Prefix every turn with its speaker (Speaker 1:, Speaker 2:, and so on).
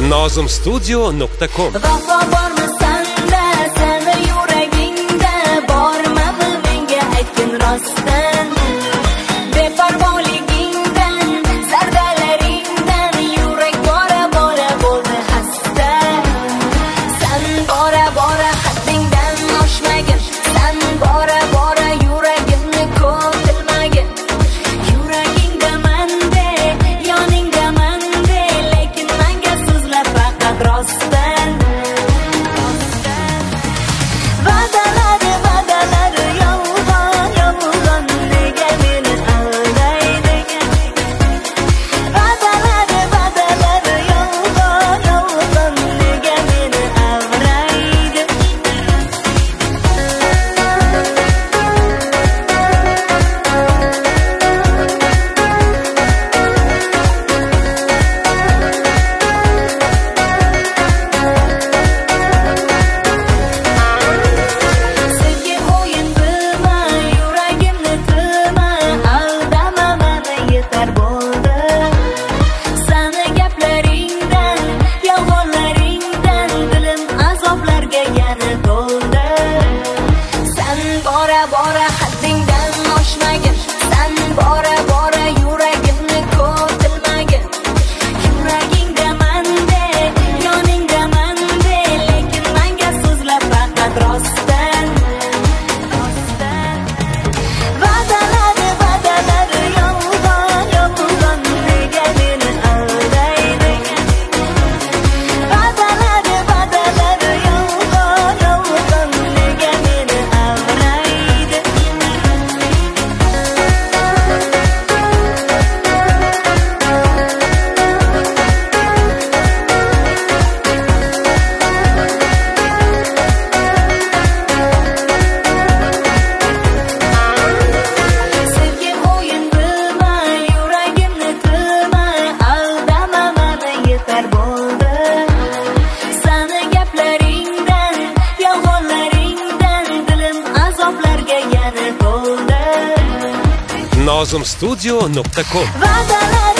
Speaker 1: nozimstudio.com.
Speaker 2: Vafo bormi sanda, seni yuragingda bormi menga aytgin rostdan. Beparvoligingdan, zardalaringdan yurak bora bora bo'ldi xasta. Sen bora bora haddingdan oshmagin, sen bora bora yuragimni ko'tilmagin. Yuragingda mende, yoningda mende, lekin menga so'zlar faqat rostdan. Va'dalari yolg'on, yolg'on, nega meni aldaydi? Va'dalari yolg'on, yolg'on, nega meni avraydi? Sevgi o'yin bilma, yuragimni tilma, aldama meni yetar bo'ldi. Sani gaplaringdan, yolg'onlaringdan dilim azoblarga yana to'ldi. Sen bora bora haddingdan oshmagin, sen bora bora yuragimni ko'tilmagin. Yuragingda mende, yoningda mende, lekin menga so'zlar faqat rostdan. Va'dalari yolg'on, yolg'on, nega meni aldaydi? Va'dalari yolg'on, yolg'on, nega meni avraydi? Sevgi o'yin bilma, yuragimni tilma, aldama meni yetar bo'ldi. Sani gaplaringdan, yolg'onlaringdan dilim azoblarga yana to'ldi.
Speaker 1: nozimstudio.com.
Speaker 2: Va'dalar